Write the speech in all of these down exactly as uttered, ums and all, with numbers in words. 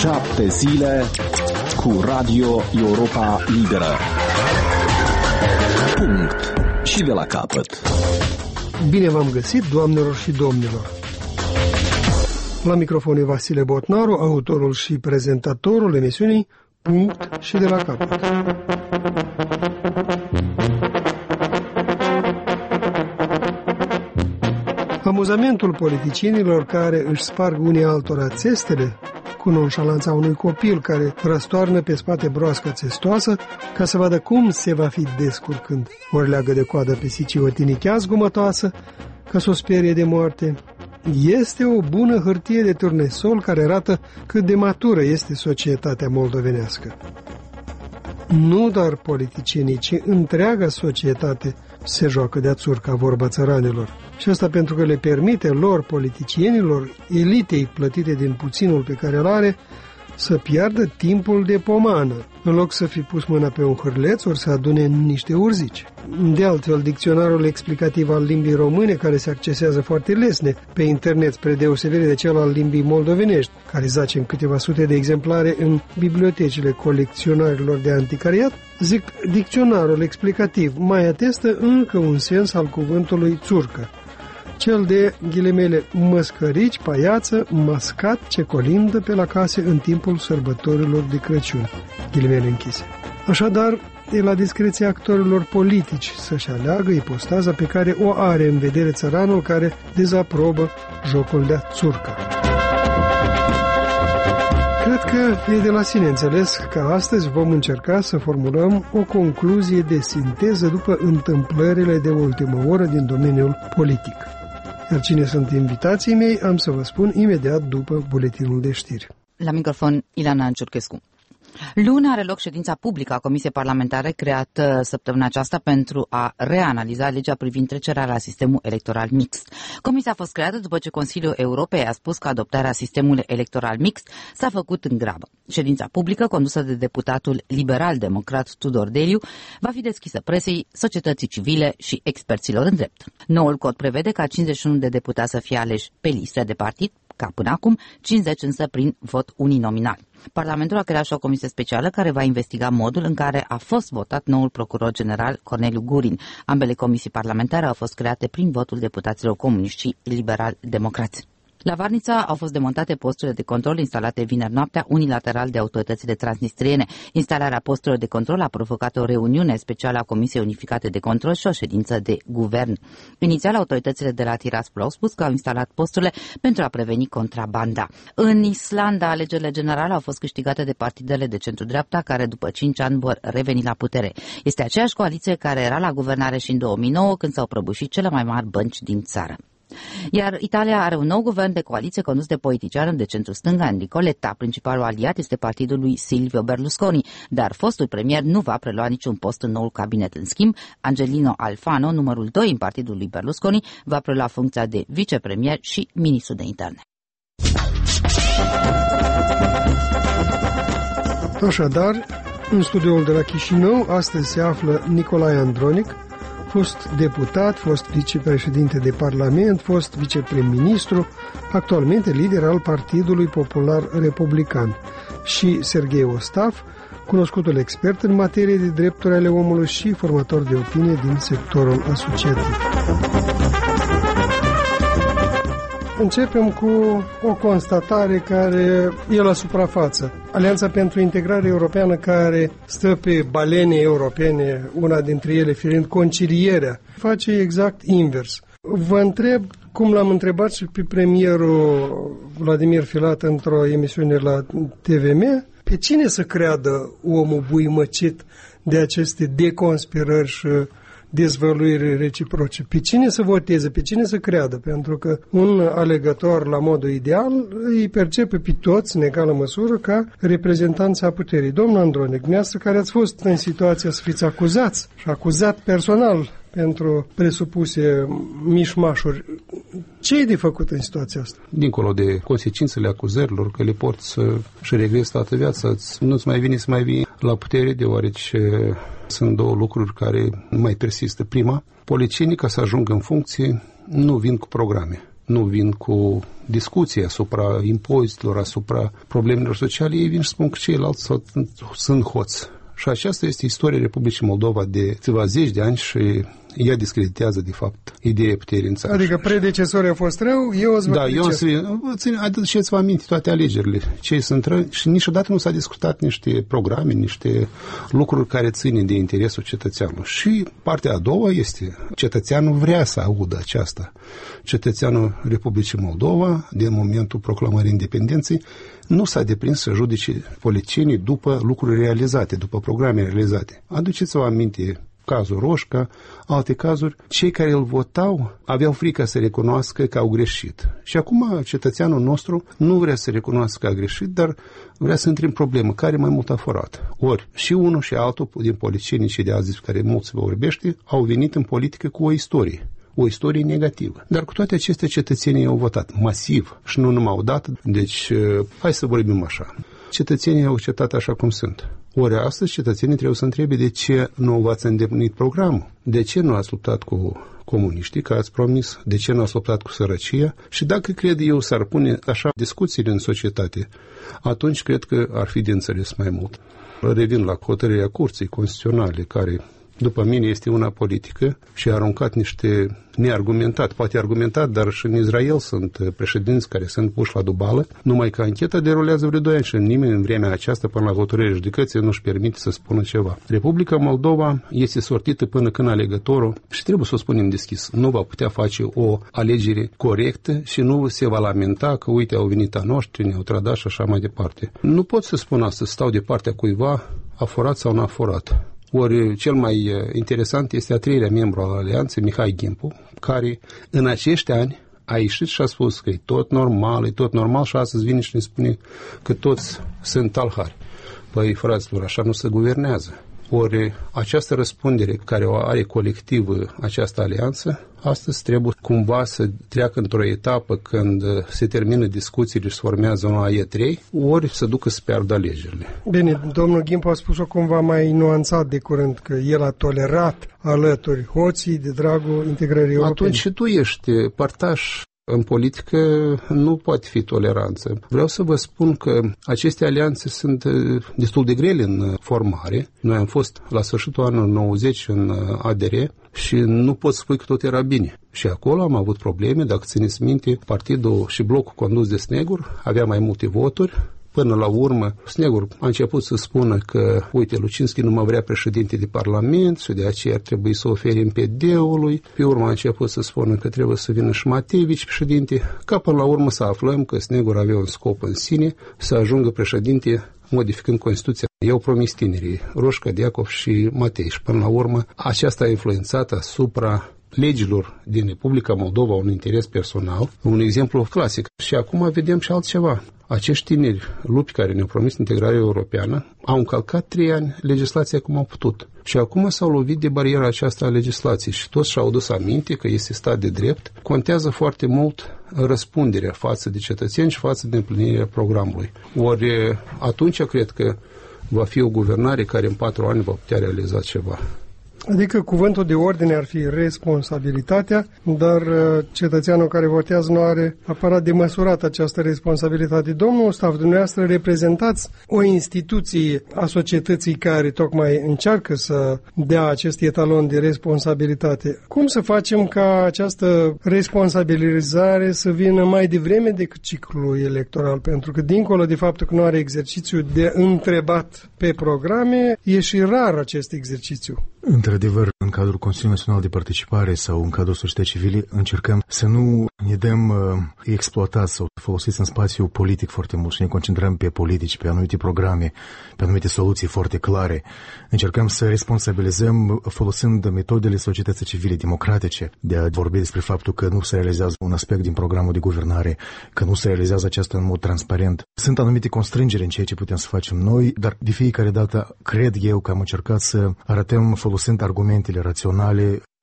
Șapte zile cu Radio Europa Liberă. Punct. Și de la capăt. Bine v-am găsit, doamnelor și domnilor. La microfon e Vasile Botnaru, autorul și prezentatorul emisiunii Punct și de la capăt. Amuzamentul politicienilor care își sparg unii altora țestele, cu nonșalanța unui copil care răstoarnă pe spate broasca țestoasă ca să vadă cum se va fi descurcând, ori leagă de coadă pisicii o tinichea zgumătoasă ca să o sperie de moarte, este o bună hârtie de turnesol care arată cât de matură este societatea moldovenească. Nu doar politicienii, ci întreaga societate se joacă de-a țurca, vorba țăranilor. Și asta pentru că le permite lor, politicienilor, elitei plătite din puținul pe care îl are, să piardă timpul de pomană, în loc să fi pus mâna pe un hârleț ori să adune niște urzici. De altfel, dicționarul explicativ al limbii române, care se accesează foarte lesne pe internet, spre deosebire de cel al limbii moldovenești, care zace în câteva sute de exemplare în bibliotecile colecționarilor de anticariat, zic, dicționarul explicativ mai atestă încă un sens al cuvântului țurcă, cel de, ghilimele, măscărici, paiață, mascat ce colindă pe la case în timpul sărbătorilor de Crăciun, ghilimele închise. Așadar, e la discreția actorilor politici să-și aleagă ipostaza pe care o are în vedere țăranul care dezaprobă jocul de-a țurca. Cred că e de la sine înțeles că astăzi vom încerca să formulăm o concluzie de sinteză după întâmplările de ultimă oră din domeniul politic. Iar cine sunt invitații mei, am să vă spun imediat după buletinul de știri. La microfon, Ileana Ciurchescu. Luni are loc ședința publică a Comisiei Parlamentare creată săptămâna aceasta pentru a reanaliza legea privind trecerea la sistemul electoral mixt. Comisia a fost creată după ce Consiliul Europei a spus că adoptarea sistemului electoral mixt s-a făcut în grabă. Ședința publică, condusă de deputatul liberal-democrat Tudor Deliu, va fi deschisă presei, societății civile și experților în drept. Noul cod prevede ca cincizeci și unu de deputați să fie aleși pe liste de partid, ca până acum, cincizeci însă prin vot uninominal. Parlamentul a creat și o comisie specială care va investiga modul în care a fost votat noul procuror general Corneliu Gurin. Ambele comisii parlamentare au fost create prin votul deputaților comuniști și liberal-democrați. La Varnița au fost demontate posturile de control instalate vineri noaptea unilateral de autoritățile transnistriene. Instalarea posturilor de control a provocat o reuniune specială a Comisiei Unificate de Control și o ședință de guvern. Inițial, autoritățile de la Tiraspol au spus că au instalat posturile pentru a preveni contrabanda. În Islanda, alegerile generale au fost câștigate de partidele de centru-dreapta, care după cinci ani vor reveni la putere. Este aceeași coaliție care era la guvernare și în două mii nouă, când s-au prăbușit cele mai mari bănci din țară. Iar Italia are un nou guvern de coaliție condus de politicianul de centru-stânga Enrico Letta. Principalul aliat este partidul lui Silvio Berlusconi, dar fostul premier nu va prelua niciun post în noul cabinet. În schimb, Angelino Alfano, numărul doi în partidul lui Berlusconi, va prelua funcția de vicepremier și ministru de interne. Așadar, în studioul de la Chișinău, astăzi se află Nicolae Andronic, fost deputat, fost vicepreședinte de Parlament, fost viceprim-ministru, actualmente lider al Partidului Popular Republican, și Serghei Ostaf, cunoscutul expert în materie de drepturi ale omului și formator de opinie din sectorul asociativ. Începem cu o constatare care e la suprafață. Alianța pentru Integrare Europeană, care stă pe balene europene, una dintre ele fiind concilierea, face exact invers. Vă întreb, cum l-am întrebat și pe premierul Vladimir Filat într-o emisiune la T V M, pe cine să creadă omul buimăcit de aceste deconspirări și dezvăluiri reciproce? Pe cine să voteze, pe cine să creadă? Pentru că un alegător, la modul ideal, îi percepe pe toți, în egală măsură, ca reprezentanța puterii. Domnul Andronic, dumneavoastră care ați fost în situația să fiți acuzați și acuzat personal pentru presupuse mișmașuri, ce e de făcut în situația asta? Dincolo de consecințele acuzărilor, că le porți să-și regrezi toată viața, nu-ți mai vine să mai vii la putere, deoarece sunt două lucruri care nu mai persistă. Prima, politicienii, ca să ajungă în funcție, nu vin cu programe, nu vin cu discuție asupra impozitelor, asupra problemelor sociale, ei vin și spun că ceilalți sunt hoți. Și aceasta este istoria Republicii Moldova de câteva zeci de ani și ea discreditează, de fapt, ideea puterii în țară. Adică predecesorii au fost rău, eu o să vă Da, eu să aduceți-vă aminte toate alegerile. Cei sunt rău și niciodată nu s-a discutat niște programe, niște lucruri care țin de interesul cetățeanului. Și partea a doua este, cetățeanul vrea să audă aceasta. Cetățeanul Republicii Moldova, din momentul proclamării independenței, nu s-a deprins să judece politicienii după lucruri realizate, după programe realizate. Aduceți-vă aminte cazul Roșca, alte cazuri, cei care îl votau aveau frică să recunoască că au greșit. Și acum cetățeanul nostru nu vrea să recunoască că a greșit, dar vrea să intre în problemă, care mai mult a furat. Ori și unul și altul din politicienii și de azi despre care mult se vorbește, au venit în politică cu o istorie. O istorie negativă. Dar cu toate acestea cetățenii au votat masiv și nu numai odată. Deci, hai să vorbim așa. Cetățenii au acceptat așa cum sunt. Ori astăzi cetățenii trebuie să întrebe de ce nu v-ați îndeplinit programul. De ce nu ați luptat cu comuniștii, că ați promis, de ce nu ați luptat cu sărăcia. Și dacă cred eu s-ar pune așa discuțiile în societate, atunci cred că ar fi de înțeles mai mult. Revin la hotărârea Curții Constituționale, care după mine este una politică și a aruncat niște neargumentat, poate argumentat, dar și în Israel sunt președinți care sunt puși la dubală, numai că ancheta derulează vreo doi ani și nimeni în vremea aceasta până la hotărârea judecății nu-și permite să spună ceva. Republica Moldova este sortită până când alegătorul, și trebuie să o spunem deschis, nu va putea face o alegere corectă și nu se va lamenta că uite au venit a noștri, ne-au trădat și așa mai departe. Nu pot să spun asta, stau de partea cuiva, a furat sau n-a furat. Ori cel mai interesant este a treilea membru al Alianței, Mihai Gimpu, care în acești ani a ieșit și a spus că e tot normal, e tot normal și astăzi vine și ne spune că toți sunt talhari. Păi, fraților, așa nu se guvernează. Ori această răspundere care o are colectivă această alianță, astăzi trebuie cumva să treacă într-o etapă când se termină discuțiile și se formează una E trei, ori să ducă să piardă alegerile. Bine, domnul Gimpu a spus-o cumva mai nuanțat de curând, că el a tolerat alături hoții de dragul integrării europene. Atunci și tu ești părtaș. În politică nu poate fi toleranță. Vreau să vă spun că aceste alianțe sunt destul de grele în formare. Noi am fost la sfârșitul anului nouăzeci în A D R și nu pot spune că tot era bine. Și acolo am avut probleme, dacă țineți minte, partidul și blocul condus de Snegur avea mai multe voturi. Până la urmă, Snegur a început să spună că, uite, Lucinski nu mă vrea președinte de Parlament și de aceea ar trebui să ofere M P D-ului. Pe urmă a început să spună că trebuie să vină și Mateevici președinte, ca până la urmă să aflăm că Snegur avea un scop în sine să ajungă președinte modificând Constituția. Eu promis tinerii, Roșca, Diacov și Matei. Și până la urmă, aceasta a influențat asupra legilor din Republica Moldova un interes personal, un exemplu clasic. Și acum vedem și altceva. Acești tineri lupi care ne-au promis integrarea europeană au încălcat trei ani legislația cum au putut. Și acum s-au lovit de bariera aceasta a legislației și toți și-au dus aminte că este stat de drept. Contează foarte mult răspunderea față de cetățeni și față de împlinirea programului. Ori atunci cred că va fi o guvernare care în patru ani va putea realiza ceva. Adică cuvântul de ordine ar fi responsabilitatea, dar cetățeanul care votează nu are aparat de măsurat această responsabilitate. Domnul Stav, dumneavoastră reprezentați o instituție a societății care tocmai încearcă să dea acest etalon de responsabilitate. Cum să facem ca această responsabilizare să vină mai devreme decât ciclul electoral? Pentru că dincolo de faptul că nu are exercițiu de întrebat pe programe, e și rar acest exercițiu. Într-adevăr, în cadrul Consiliului Național de Participare sau în cadrul societății civile, încercăm să nu ne dăm uh, exploatați sau folosiți în spațiu politic foarte mult și ne concentrăm pe politici, pe anumite programe, pe anumite soluții foarte clare. Încercăm să responsabilizăm folosind metodele societății civile democratice de a vorbi despre faptul că nu se realizează un aspect din programul de guvernare, că nu se realizează aceasta în mod transparent. Sunt anumite constrângeri în ceea ce putem să facem noi, dar de fiecare dată cred eu că am încercat să arătăm folosind argumentele raționale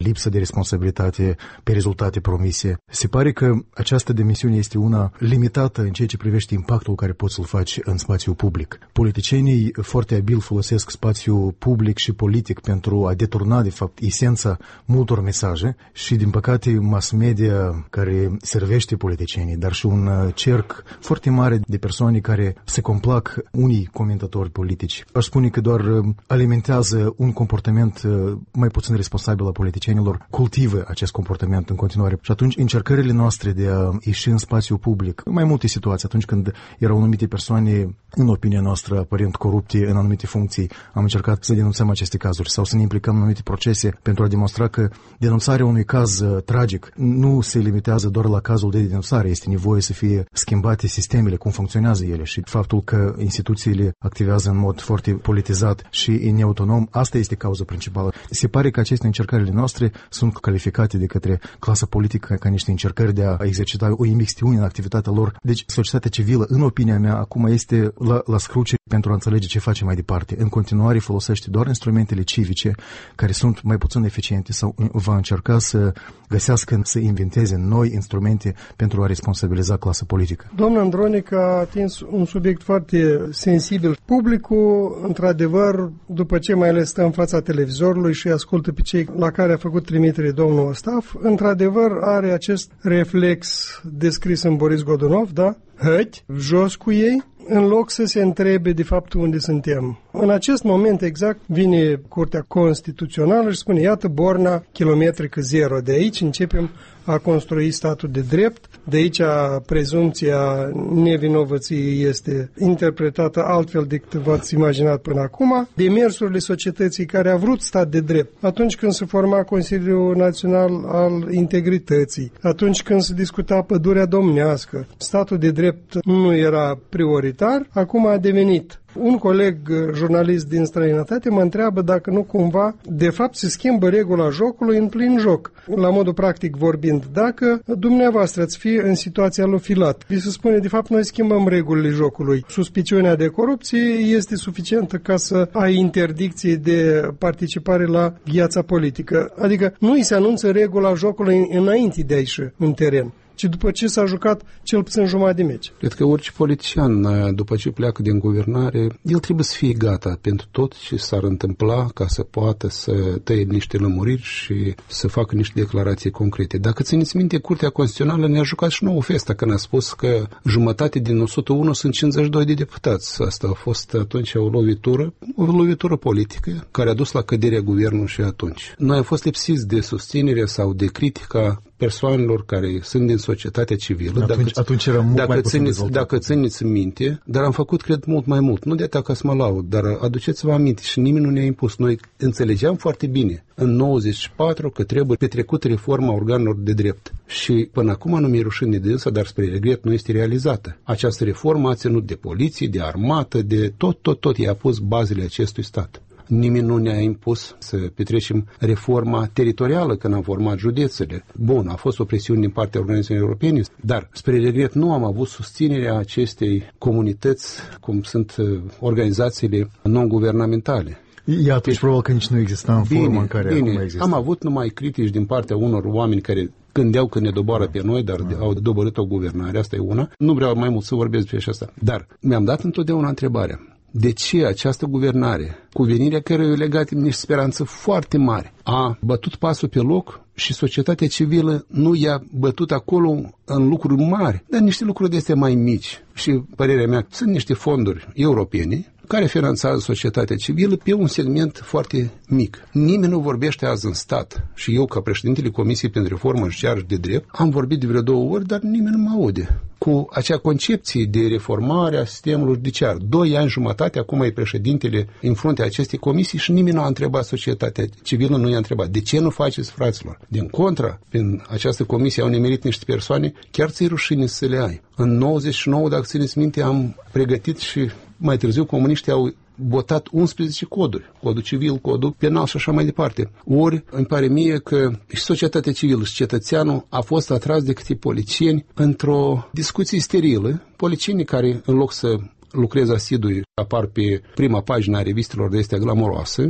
lipsă de responsabilitate pe rezultate promise. Se pare că această demisiune este una limitată în ceea ce privește impactul care poți să-l faci în spațiul public. Politicienii foarte abil folosesc spațiul public și politic pentru a deturna, de fapt, esența multor mesaje și, din păcate, mass media care servește politicienii, dar și un cerc foarte mare de persoane care se complac unii comentatori politici. Aș spune că doar alimentează un comportament mai puțin responsabil al politicienilor, cultivă acest comportament în continuare. Și atunci încercările noastre de a ieși în spațiul public, în mai multe situații, atunci când erau anumite persoane, în opinia noastră, aparent corupte în anumite funcții, am încercat să denunțăm aceste cazuri sau să ne implicăm în anumite procese pentru a demonstra că denunțarea unui caz uh, tragic nu se limitează doar la cazul de denunțare, este nevoie să fie schimbate sistemele, cum funcționează ele și faptul că instituțiile activează în mod foarte politizat și neautonom, asta este cauza principală. Se pare că aceste încercările noastre sunt calificate de către clasa politică ca niște încercări de a exercita o imixtiune în activitatea lor. Deci societatea civilă, în opinia mea, acum este la, la scruce pentru a înțelege ce face mai departe. În continuare folosește doar instrumentele civice care sunt mai puțin eficiente sau va încerca să găsească, să inventeze noi instrumente pentru a responsabiliza clasa politică. Domnul Andronic a atins un subiect foarte sensibil. Publicul, într-adevăr, după ce mai ales stă în fața televizorului și ascultă pe cei la care a făcut trimitere domnul Ostaf, într-adevăr are acest reflex descris în Boris Godunov, da? Hăti, jos cu ei, în loc să se întrebe de fapt unde suntem. În acest moment exact vine Curtea Constituțională și spune, iată borna kilometrică zero, de aici începem a construi statul de drept, de aici prezumția nevinovăției este interpretată altfel decât v-ați imaginat până acum. Demersurile societății care a vrut stat de drept, atunci când se forma Consiliul Național al Integrității, atunci când se discuta pădurea domnească, statul de drept nu era prioritar, acum a devenit. Un coleg jurnalist din străinătate mă întreabă dacă nu cumva, de fapt, se schimbă regula jocului în plin joc. La modul practic vorbind, dacă dumneavoastră ați fi în situația lui Filat, vi se spune, de fapt, noi schimbăm regulile jocului. Suspiciunea de corupție este suficientă ca să ai interdicție de participare la viața politică. Adică nu îi se anunță regula jocului înainte de a ieși în teren, ci după ce s-a jucat cel puțin jumătate de meci. Cred că orice politician, după ce pleacă din guvernare, el trebuie să fie gata pentru tot ce s-ar întâmpla ca să poată să tăie niște lămuriri și să facă niște declarații concrete. Dacă țineți minte, Curtea Constituțională ne-a jucat și nouă festa când a spus că jumătate din o sută unu sunt cincizeci și doi de deputați. Asta a fost atunci o lovitură, o lovitură politică care a dus la căderea guvernului și atunci. Noi am fost lipsiți de susținere sau de critica persoanelor care sunt din societatea civilă. Atunci, dacă, atunci era mult dacă mai puțin țineți, dacă țineți în minte, dar am făcut, cred, mult mai mult. Nu de atât ca să mă laud, dar aduceți-vă aminte și nimeni nu ne-a impus. Noi înțelegeam foarte bine în nouăzeci și patru că trebuie petrecută reforma organelor de drept. Și până acum nu mi-e rușine de însă, dar spre regret nu este realizată. Această reformă a ținut de poliție, de armată, de tot, tot, tot. I-a pus bazele acestui stat. Nimeni nu ne-a impus să petrecem reforma teritorială când am format județele. Bun, a fost o presiune din partea organizațiilor europene, dar spre regret nu am avut susținerea acestei comunități, cum sunt organizațiile non-guvernamentale. Iată, deci probabil că nici nu exista în bine, forma în care bine. acum există. Am avut numai critici din partea unor oameni care gândeau că ne doboară pe noi, dar ah. au dobărât o guvernare, asta e una. Nu vreau mai mult să vorbesc despre asta. Dar mi-am dat întotdeauna întrebarea. De ce această guvernare, cu venirea căreia e legată niște speranță foarte mare, a bătut pasul pe loc și societatea civilă nu i-a bătut acolo în lucruri mari, dar niște lucruri de astea mai mici. Și, părerea mea, sunt niște fonduri europene care finanțează societatea civilă pe un segment foarte mic. Nimeni nu vorbește azi în stat. Și eu, ca președintele Comisiei pentru Reformă Judiciară și de Drept, am vorbit de vreo două ori, dar nimeni nu mă aude. Cu acea concepție de reformare a sistemului judiciar. Doi ani jumătate, acum e președintele în fruntea acestei comisii și nimeni nu a întrebat societatea civilă, nu i-a întrebat. De ce nu faceți, fraților? Din contra, prin această comisie au nimerit niște persoane, chiar ți-i rușine să le ai. În nouăzeci și nouă, dacă țineți minte, am pregătit și mai târziu comuniștii au votat unsprezece coduri, codul civil, codul penal și așa mai departe. Ori îmi pare mie că și societatea civilă și cetățeanul a fost atras de câte policieni într-o discuție sterilă, policienii care în loc să lucreze asidu apar pe prima pagină a revistelor de astea glamoroase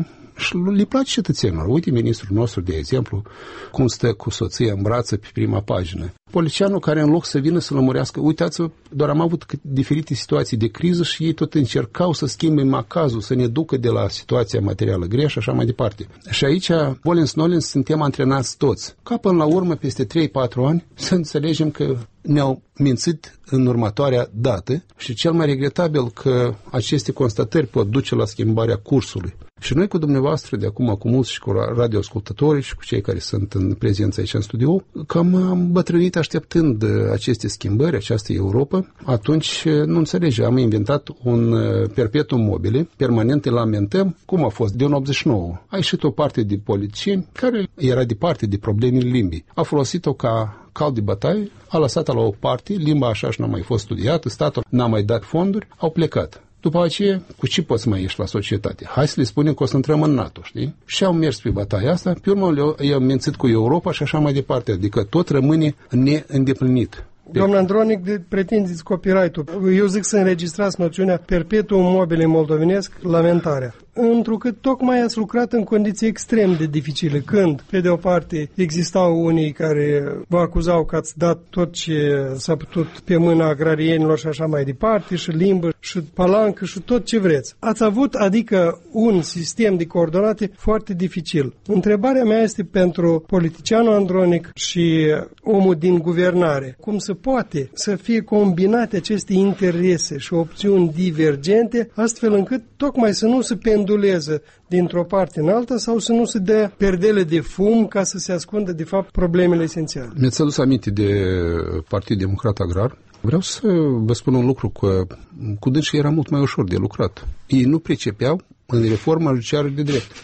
Și le place cetățenilor. Uite ministrul nostru, de exemplu, cum stă cu soția în brață pe prima pagină. Polițianul care în loc să vină să lămurească, uitați-vă, doar am avut diferite situații de criză și ei tot încercau să schimbe macazul, să ne ducă de la situația materială grea și așa mai departe. Și aici, volens-nolens, suntem antrenați toți. Ca până la urmă, peste trei patru ani, să înțelegem că ne-au mințit în următoarea dată și cel mai regretabil că aceste constatări pot duce la schimbarea cursului. Și noi cu dumneavoastră, de acum cu mulți și cu radioascultătorii și cu cei care sunt în prezență aici în studio, cam am bătrânit așteptând aceste schimbări, această Europa. Atunci, nu înțelege, am inventat un perpetuum mobile, permanent îl lamentăm, cum a fost, din optzeci și nouă. A ieșit o parte de politicieni care era departe de problemele limbii. A folosit-o ca cal de bătaie, a lăsat-o la o parte, limba așa și n-a mai fost studiată, statul n-a mai dat fonduri, au plecat. După aceea, cu ce poți mai ieși la societate? Hai să le spunem că o să intrăm în NATO, știi? Și au mers pe bătaia asta, pe urmă i-au mințit cu Europa și așa mai departe, adică tot rămâne neîndeplinit. Doamna Andronic, de pretindeți copyright-ul. Eu zic să înregistrați noțiunea perpetuum mobile moldovenesc, lamentarea. Întrucât tocmai ați lucrat în condiții extrem de dificile, când, pe de o parte, existau unii care vă acuzau că ați dat tot ce s-a putut pe mâna agrarienilor și așa mai departe, și limbă, și palancă, și tot ce vreți. Ați avut, adică, un sistem de coordonate foarte dificil. Întrebarea mea este pentru politicianul Andronic și omul din guvernare. Cum se poate să fie combinate aceste interese și opțiuni divergente, astfel încât tocmai să nu se penduleze dintr-o parte în alta sau să nu se dea perdele de fum ca să se ascundă, de fapt, problemele esențiale. Mi-ați adus aminte de Partidul Democrat Agrar. Vreau să vă spun un lucru, că cu dânsii era mult mai ușor de lucrat. Ei nu pricepeau în reforma judiciară de drept,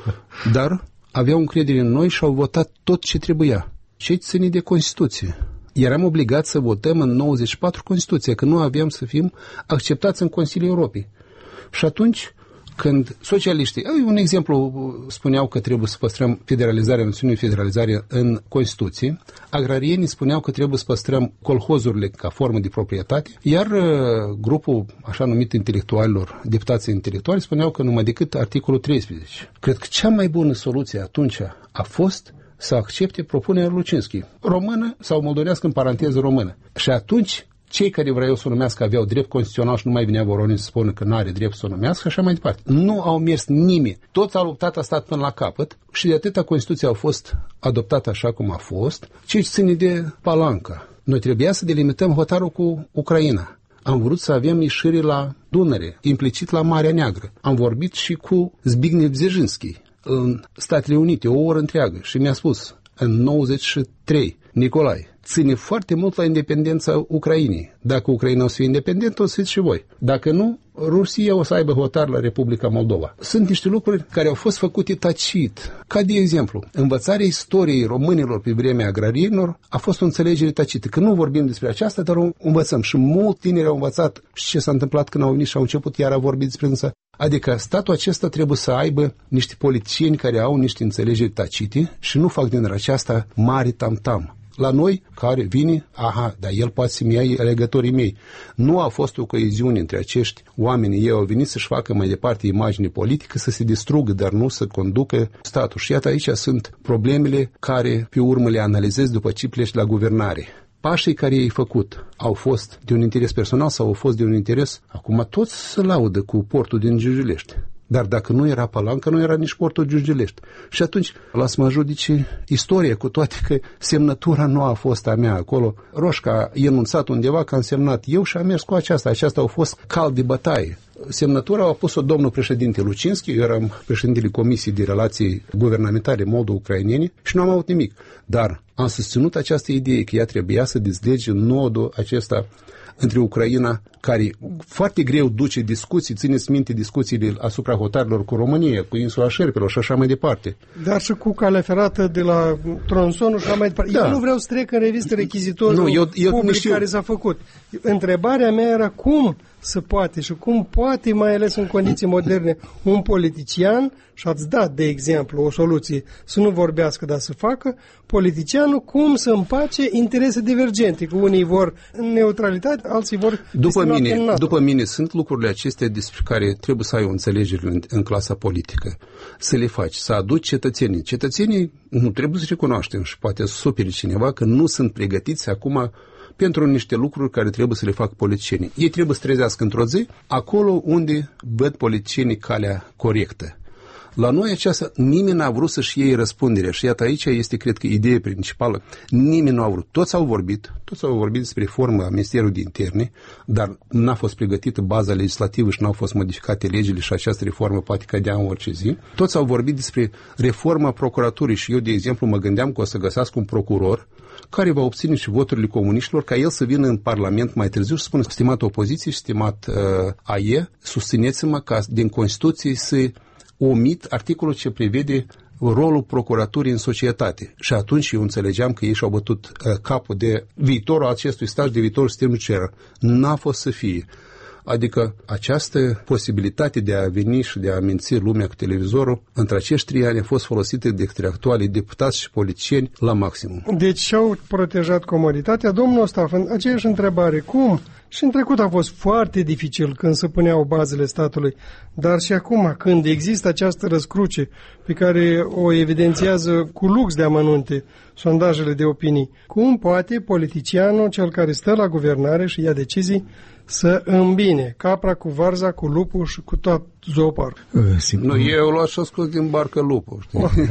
dar aveau încredere în noi și au votat tot ce trebuia. Ce ține de Constituție. Eram obligați să votăm în nouăzeci și patru Constituția, că nu aveam să fim acceptați în Consiliul Europei. Și atunci, când socialiștii, un exemplu, spuneau că trebuie să păstrăm federalizarea, noțiunii federalizare în Constituție, agrarienii spuneau că trebuie să păstrăm colhozurile ca formă de proprietate, iar grupul așa numit intelectualilor, deputații intelectuali, spuneau că numai decât articolul treisprezece. Cred că cea mai bună soluție atunci a fost să accepte propunerea Lucinski, română sau moldovenească în paranteză română. Și atunci cei care vreau să o numească aveau drept constituțional și nu mai vinea Voronin să spună că nu are drept să o numească, așa mai departe. Nu au mers nimeni. Toți au luptat, a stat până la capăt și de atâta Constituția a fost adoptată așa cum a fost, ce ține de palanca. Noi trebuia să delimităm hotarul cu Ucraina. Am vrut să avem ieșiri la Dunăre, implicit la Marea Neagră. Am vorbit și cu Zbigniew Bzezinski în Statele Unite o oră întreagă și mi-a spus în nouăzeci și trei, Nicolae, ține foarte mult la independența Ucrainei. Dacă Ucraina o să fie independentă, o să fiți și voi. Dacă nu, Rusia o să aibă hotar la Republica Moldova. Sunt niște lucruri care au fost făcute tacit. Ca de exemplu, învățarea istoriei românilor pe vremea agrarienilor a fost o înțelegere tacită. Că nu vorbim despre aceasta, dar o învățăm. Și mulți tineri au învățat și ce s-a întâmplat când au venit și au început iar a vorbi despre însă. Adică statul acesta trebuie să aibă niște politicieni care au niște înțelegeri tacite și nu fac din aceasta mare tam-tam. La noi, care vine, aha, dar el poate să-mi ia alegătorii mei. Nu a fost o coeziune între acești oameni. Ei au venit să-și facă mai departe imagine politică, să se distrugă, dar nu să conducă statul. Și iată, aici sunt problemele care pe urmă le analizez după ce pleci la guvernare. Pașii care i-ai făcut au fost de un interes personal sau au fost de un interes? Acum toți se laudă cu portul din Giurgiulești. Dar dacă nu era palanca, nu era nici portul Giurgiulești. Și atunci, lasă-mă judice istoria, cu toate că semnătura nu a fost a mea acolo. Roșca a enunțat undeva că am semnat eu și am mers cu aceasta. Aceasta a fost cal de bătaie. Semnătura a pus-o domnul președinte Lucinski, eu eram președintele Comisiei de Relații Guvernamentale Moldo-Ucrainene și nu am avut nimic. Dar am susținut această idee că ea trebuia să dezlege nodul acesta între Ucraina, care foarte greu duce discuții, țineți minte discuțiile asupra hotarilor cu România, cu insula Șerpilor și așa mai departe. Dar și cu calea ferată de la tronsonul și așa mai departe. Da. Eu nu vreau să trec în revistă rechizitorul nu, eu, eu public care s-a făcut. Întrebarea mea era cum se poate și cum poate, mai ales în condiții moderne, un politician, și ați dat, de exemplu, o soluție, să nu vorbească, dar să facă, politicianul cum să împace interese divergente, că unii vor în neutralitate, alții vor după mine, în NATO. După mine, sunt lucrurile acestea despre care trebuie să ai o înțelegere în, în clasa politică, să le faci, să aduci cetățenii. Cetățenii nu trebuie să recunoaștem și poate să supere cineva că nu sunt pregătiți acum pentru niște lucruri care trebuie să le facă politicienii. Ei trebuie să trezească într-o zi acolo unde văd politicienii calea corectă. La noi aceasta nimeni n-a vrut să-și iei răspunderea și iată aici este, cred că, ideea principală. Nimeni nu a vrut. Toți au vorbit, toți au vorbit despre reforma Ministerului de Interne, dar n-a fost pregătită baza legislativă și n-au fost modificate legile și această reformă poate cădea în orice zi. Toți au vorbit despre reforma procuraturii și eu, de exemplu, mă gândeam că o să găsească un procuror care va obține și voturile comuniștilor ca el să vină în Parlament mai târziu și să spună, stimată opoziție și stimat uh, A E, susțineți-mă ca din Constituție să omit articolul ce prevede rolul procuraturii în societate. Și atunci eu înțelegeam că ei și-au bătut uh, capul de viitorul acestui stat, de viitorul sistemului cer. N-a fost să fie. Adică această posibilitate de a veni și de a minți lumea cu televizorul, între acești trei ani a fost folosită de către actualii deputați și politicieni la maximum. Deci și-au protejat comoditatea. Domnul Stefan, aceeași întrebare, cum? Și în trecut a fost foarte dificil când se puneau bazele statului, dar și acum, când există această răscruce pe care o evidențiază cu lux de amănunte sondajele de opinii, cum poate politicianul, cel care stă la guvernare și ia decizii, să îmbine capra cu varza, cu lupul și cu tot zooparcul? Nu, eu l-aș scos din barcă lupul, știi?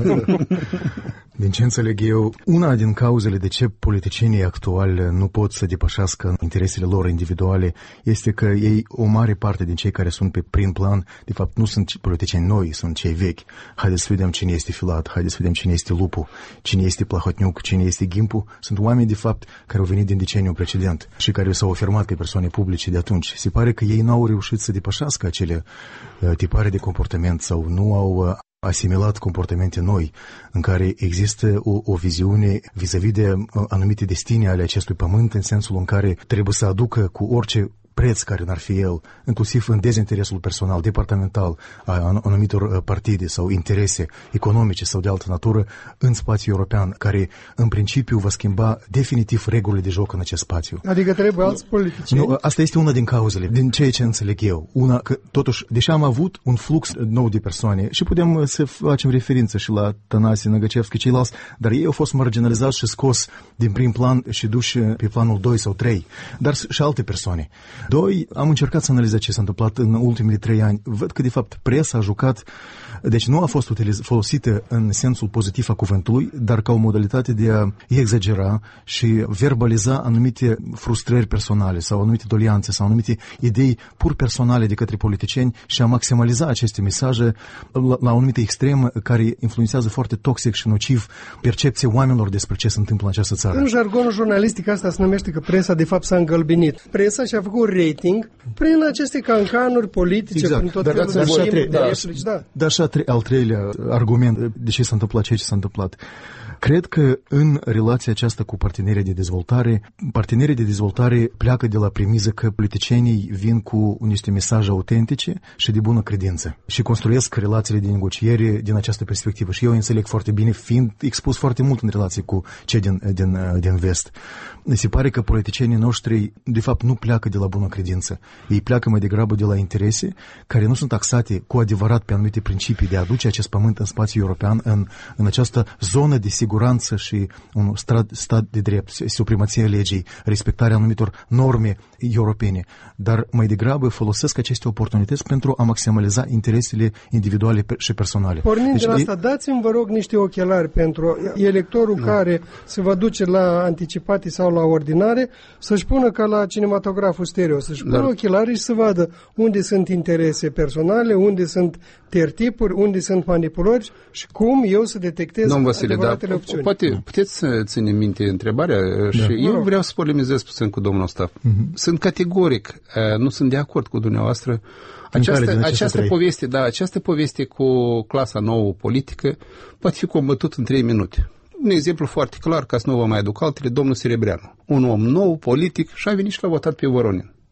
Din ce înțeleg eu, una din cauzele de ce politicienii actuali nu pot să depășească interesele lor individuale este că ei, o mare parte din cei care sunt pe prim plan, de fapt nu sunt politicieni noi, sunt cei vechi. Haideți să vedem cine este Filat, haideți să vedem cine este Lupu, cine este Plahotniuc, cine este Gimpu. Sunt oameni, de fapt, care au venit din deceniul precedent și care s-au afirmat ca persoane publice de atunci. Se pare că ei n-au reușit să depășească acele uh, tipare de comportament sau nu au uh, asimilat comportamente noi, în care există o, o viziune vis-a-vis de uh, anumite destine ale acestui pământ, în sensul în care trebuie să aducă cu orice preț care n-ar fi el, inclusiv în dezinteresul personal, departamental, a anumitor partide sau interese economice sau de altă natură în spațiul european, care în principiu va schimba definitiv regulile de joc în acest spațiu. Adică trebuie alți politicieni? Nu, asta este una din cauzele, din ceea ce înțeleg eu. Una, că totuși, deși am avut un flux nou de persoane și putem să facem referință și la Tănase, Năgăcevski, ceilalți, dar ei au fost marginalizați și scos din prim plan și duși pe planul doi sau trei, dar și alte persoane. Doi, am încercat să analizez ce s-a întâmplat în ultimele trei ani. Văd că, de fapt, presa a jucat, deci nu a fost utiliz- folosită în sensul pozitiv a cuvântului, dar ca o modalitate de a exagera și verbaliza anumite frustrări personale sau anumite doleanțe sau anumite idei pur personale de către politicieni și a maximaliza aceste mesaje la, la o anumită extremă care influențează foarte toxic și nociv percepția oamenilor despre ce se întâmplă în această țară. În jargonul jurnalistic asta se numește că presa, de fapt, s-a îngălbenit. Presa și-a făcut rating prin aceste cancanuri politice, exact. Prin tot dar, felul dar, de dar, știri, da, replici, da. Dar și al treilea argument de ce s-a întâmplat ceea ce s-a întâmplat. Cred că în relația aceasta cu partenerii de dezvoltare, partenerii de dezvoltare pleacă de la premiză că politicienii vin cu niște mesaje autentice și de bună credință și construiesc relațiile de negociere din această perspectivă. Și eu înțeleg foarte bine, fiind expus foarte mult în relație cu cei din, din, din vest. Se pare că politicienii noștri, de fapt, nu pleacă de la bună credință. Ei pleacă mai degrabă de la interese care nu sunt axate cu adevărat pe anumite principii de a aduce acest pământ în spațiul european, în, în această zonă de siguranță și un stat, stat de drept, supremația legii, respectarea anumitor norme europene, dar mai degrabă folosesc aceste oportunități pentru a maximaliza interesele individuale și personale. Pornind deci, de la asta, dați-mi, vă rog, niște ochelari pentru electorul da. care se va duce la anticipate sau la ordinare, să-și pună ca la cinematograful stereo, să-și pună da. ochelari și să vadă unde sunt interese personale, unde sunt tertipuri, unde sunt manipulări și cum eu să detectez adevăratele da, opțiuni. Poate puteți să țineți minte întrebarea da. și eu mă rog. vreau să polemizez puțin cu domnul ăsta. Uh-huh. Sunt categoric, nu sunt de acord cu dumneavoastră. Această, această poveste, da, această poveste cu clasa nouă politică poate fi combătut în trei minute. Un exemplu foarte clar, ca să nu vă mai aduc altele, domnul Serebreanu. Un om nou, politic, și a venit și l-a votat pe Voronin.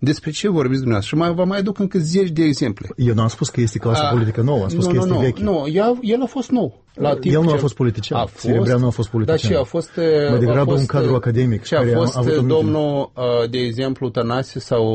Despre ce vorbiți dumneavoastră? Și mai, vă mai aduc încă zeci de exemple. Eu nu am spus că este clasa a, politică nouă, am spus nu, că nu, este nu, veche. Nu, ea, el a fost nou. La el nu a fost politician. A fost, nu a fost politician. Dar ce a fost... Mai degrabă a fost, un cadru academic. Și a fost a avut domnul, de exemplu, Tănase sau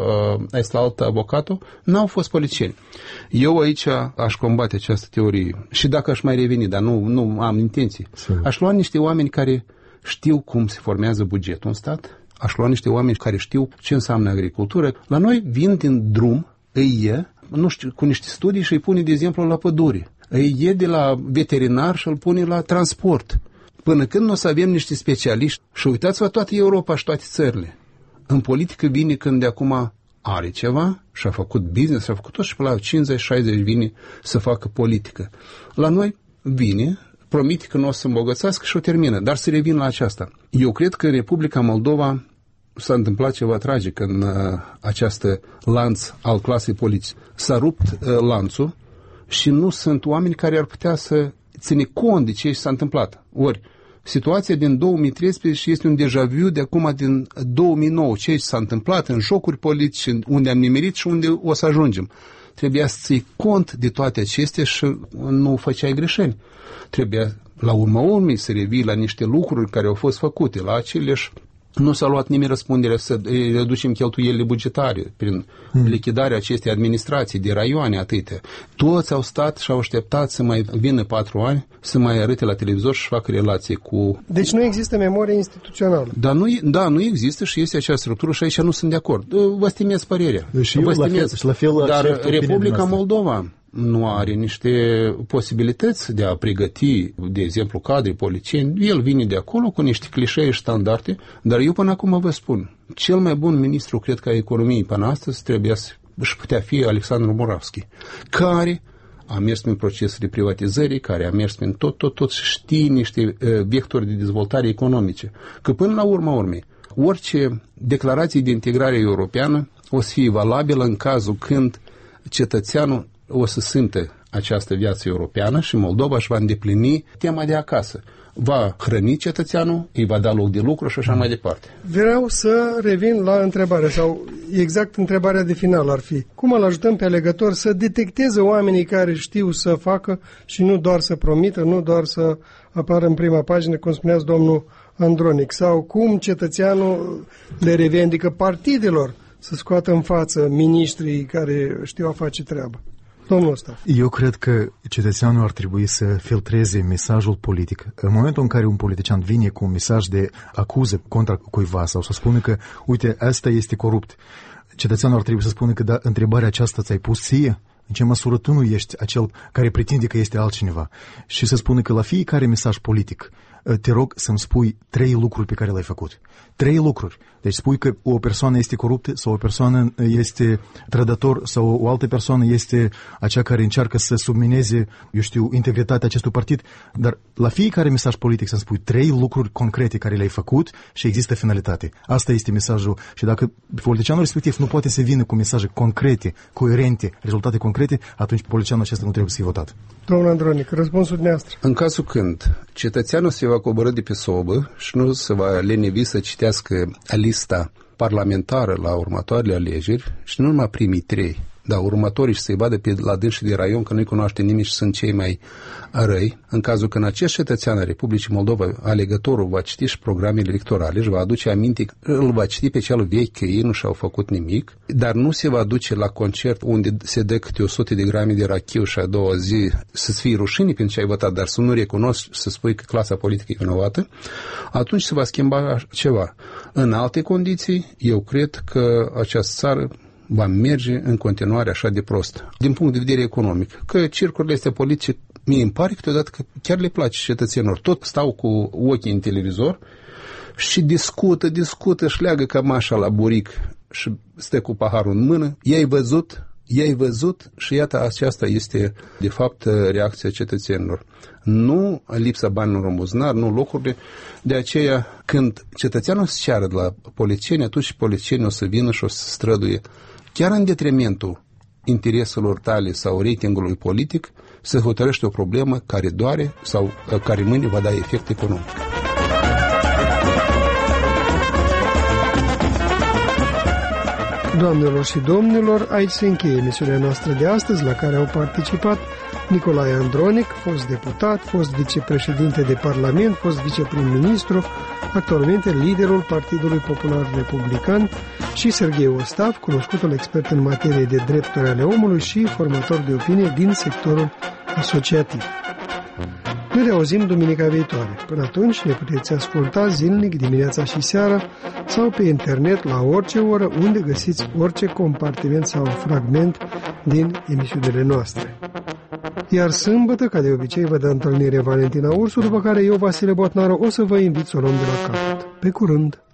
ăsta alt avocatul, n-au fost politicieni. Eu aici aș combate această teorie. Și dacă aș mai reveni, dar nu, nu am intenții, Sigur. aș lua niște oameni care știu cum se formează bugetul în stat, aș lua niște oameni care știu ce înseamnă agricultură. La noi vin din drum, îi e, nu știu, cu niște studii și îi pune, de exemplu, la pădure. Îi e de la veterinar și îl pune la transport. Până când nu o să avem niște specialiști, și uitați-vă toată Europa și toate țările. În politică vine când de acum are ceva și a făcut business, și a făcut tot și pe la cincizeci șaizeci vine să facă politică. La noi vine, promite că nu o să îmbogățească și o termină, dar să revin la aceasta. Eu cred că în Republica Moldova s-a întâmplat ceva tragic în uh, această lanț al clasei politice. S-a rupt uh, lanțul și nu sunt oameni care ar putea să ține cont de ce s-a întâmplat. Ori, situația din două mii treisprezece este un deja vu de acum din două mii nouă, ce s-a întâmplat în jocuri politice, unde am nimerit și unde o să ajungem. Trebuia să ții cont de toate acestea și nu făceai greșeli. Trebuia, la urma urmei, să revii la niște lucruri care au fost făcute, la aceleși. Nu s-a luat nimeni răspunderea să reducem cheltuielile bugetare prin hmm. lichidarea acestei administrații de raioane atâtea. Toți au stat și au așteptat să mai vină patru ani, să mai arăte la televizor și facă relații cu... Deci nu există memorie instituțională. Da, nu, da, nu există și este această structură și aici nu sunt de acord. Vă stimez părerea. Și eu la fel, și la fel Dar Republica Moldova nu are niște posibilități de a pregăti, de exemplu, cadre politicieni. El vine de acolo cu niște clișee și standarde, dar eu până acum vă spun, cel mai bun ministru, cred că, a economiei până astăzi trebuia să își putea fi Alexandru Moravski, care a mers prin procesul de privatizări, care a mers prin tot, tot, tot și știe niște uh, vectori de dezvoltare economice. Că până la urma urmei, orice declarație de integrare europeană o să fie valabilă în cazul când cetățeanul o să simtă această viață europeană și Moldova își va îndeplini tema de acasă. Va hrăni cetățeanul, îi va da loc de lucru și așa mai departe. Vreau să revin la întrebare, sau exact întrebarea de final ar fi: cum îl ajutăm pe alegător să detecteze oamenii care știu să facă și nu doar să promită, nu doar să apară în prima pagină, cum spuneați domnul Andronic, sau cum cetățeanul le revendică partidelor să scoată în față miniștrii care știu a face treabă? Domnul ăsta. Eu cred că cetățeanul ar trebui să filtreze mesajul politic. În momentul în care un politician vine cu un mesaj de acuză contra cuiva sau să spună că, uite, ăsta este corupt, cetățeanul ar trebui să spună că, da, întrebarea aceasta ți-ai pus ție? În ce măsură tu nu ești acel care pretinde că este altcineva? Și să spună că la fiecare mesaj politic te rog să-mi spui trei lucruri pe care le-ai făcut. Trei lucruri. Deci spui că o persoană este coruptă sau o persoană este trădător sau o altă persoană este acea care încearcă să submineze, eu știu, integritatea acestui partid, dar la fiecare mesaj politic să-mi spui trei lucruri concrete care le-ai făcut și există finalitate. Asta este mesajul. Și dacă politicianul respectiv nu poate să vină cu mesaje concrete, coerente, rezultate concrete, atunci politicianul acesta nu trebuie să fie votat. Domnul Andronic, răspunsul dumneavoastră. În cazul când cetățeanul se va coborî de pe sobă și nu se va lenevi să citească lista parlamentară la următoarele alegeri și nu numai primii trei, dar următorii și să-i vadă pe la dânsii de raion că nu-i cunoaște nimeni și sunt cei mai răi, în cazul când acest cetățean al Republicii Moldova, alegătorul, va citi și programele electorale și va aduce aminte, îl va citi pe cel vechi că ei nu și-au făcut nimic, dar nu se va duce la concert unde se dă câte o sută de grame de rachiu și a doua zi să-ți fie rușine pentru ce ai votat, dar să nu recunosc, să spui că clasa politică e vinovată, atunci se va schimba ceva. În alte condiții, eu cred că această țară va merge în continuare așa de prost, din punct de vedere economic. Că circurile astea politice, mie îmi pare câteodată că chiar le place cetățenilor. Tot stau cu ochii în televizor și discută, discută, și leagă cămașa la buric și stă cu paharul în mână. I-ai văzut, i-ai văzut și iată, aceasta este, de fapt, reacția cetățenilor. Nu lipsa banilor în buzunar, nu locurile. De aceea, când cetățeanul se ceară de la politicieni, atunci politicienii o să vină și o să străduie, chiar în detrimentul intereselor tale sau ratingului politic, să hotărăște o problemă care doare sau care mâine va da efect economic. Doamnelor și domnilor, aici se încheie emisiunea noastră de astăzi, la care au participat Nicolae Andronic, fost deputat, fost vicepreședinte de Parlament, fost viceprim-ministru, actualmente liderul Partidului Popular Republican, și Serghei Ostav, cunoscutul expert în materie de drepturi ale omului și formator de opinie din sectorul asociativ. Ne reauzim duminica viitoare. Până atunci ne puteți asculta zilnic, dimineața și seara, sau pe internet la orice oră, unde găsiți orice compartiment sau fragment din emisiunile noastre. Iar sâmbătă, ca de obicei, vă dă întâlnire Valentina Ursu, după care eu, Vasile Botnaru, o să vă invit să o luăm de la capăt. Pe curând!